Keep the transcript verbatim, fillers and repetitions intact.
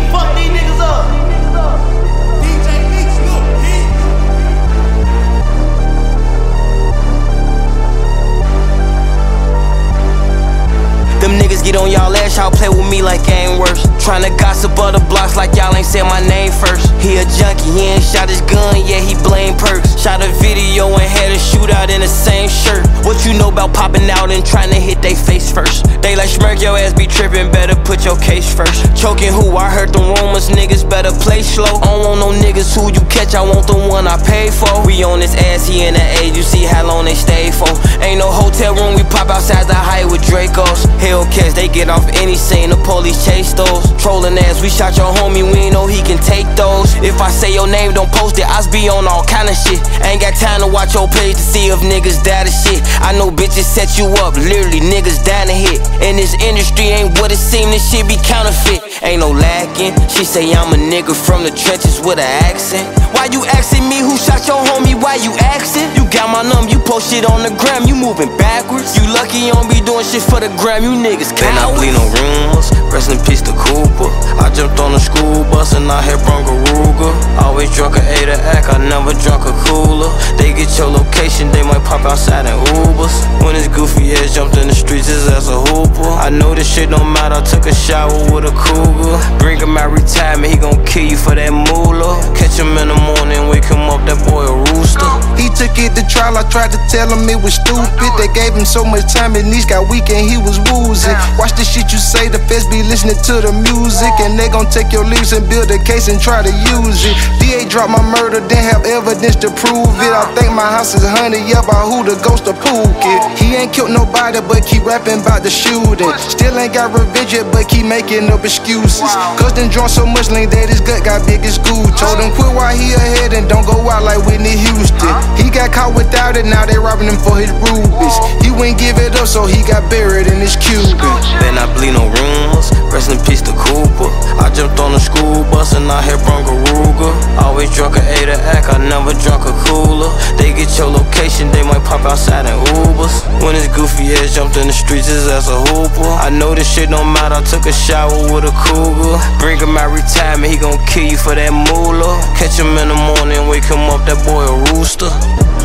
fuck these niggas up. D J Meeks, look, Them niggas get on y'all ass, y'all play with me like I ain't worse. Tryna gossip other blocks like y'all ain't said my name first. He a junkie, he ain't shot his gun, yeah, he blame perks. Shot a video and had a shootout in the same shirt. What you know about popping out and tryna hit they face first? They like smirk your ass be trippin', better put your case first. Choking who? I heard them rumors, niggas better play slow. I don't want no niggas who you catch, I want the one I paid for. We on this ass, he in the age, you see how long they stay for. Ain't no hotel room, we pop outside the height with Dracos. Hellcats, they get off any scene, the police chase those. Trolling ass, we shot your homie, we ain't know he can take those. If I say your name, don't post it, I be on all kind of shit. Ain't got time to watch your page to see if niggas die to shit. I know bitches set you up, literally niggas down to hit. And this industry ain't what it seem, this shit be counterfeit. Ain't no lacking, she say I'm a nigga from the trenches with an accent. Why you asking me who shot your homie, why you asking? You got my number, you post shit on the gram, you moving backwards. You lucky you don't be doing shit for the gram, you niggas cowards. Then I bleed no rumors, rest in peace to Cooper. I jumped on the school bus and I had Bronco Ruger. Always drunk a A to act, I never drunk a cooler. They get your location, they might pop outside in Ubers. When this goofy ass jumped in the streets, his ass a hooper. I know this shit don't matter, I took a shower with a cougar. Bring him out retirement, he gon' kill you for that moolah. Catch him in the morning, wake him up, that boy a rooster. He took it to trial, I tried to tell him it was stupid. They gave him so much time, his knees got weak and he was woozing. Watch the shit you say, the feds be listening to the music. And they gon' take your lyrics and build a case and try to use it. D A dropped my murder, didn't have evidence to prove it. I think my house is haunted, yeah, by who the ghost of Pookie. He ain't killed nobody, but keep rapping about the shooting. Still ain't got revenge yet, but keep making up excuses. Cause them drunk so much lean that his gut got big as goo. Told him quit while he ahead and don't go out like Whitney Houston. He got caught without it, now they robbing him for his rubies. He wouldn't give it up, so he got buried in his Cuban. Then I bleed no rumors, rest in peace to Cooper. I jumped on the school bus and I had Bronco Ruger. Always drunk a A to act, I never drunk a cooler. They get your location, they might pop outside in Ubers. When this goofy ass jumped in the streets, his ass a hooper. I know this shit don't matter, I took a shower with a cougar. Bring him out retirement, he gon' kill you for that moolah. Catch him in the morning, wake him up, that boy a rooster.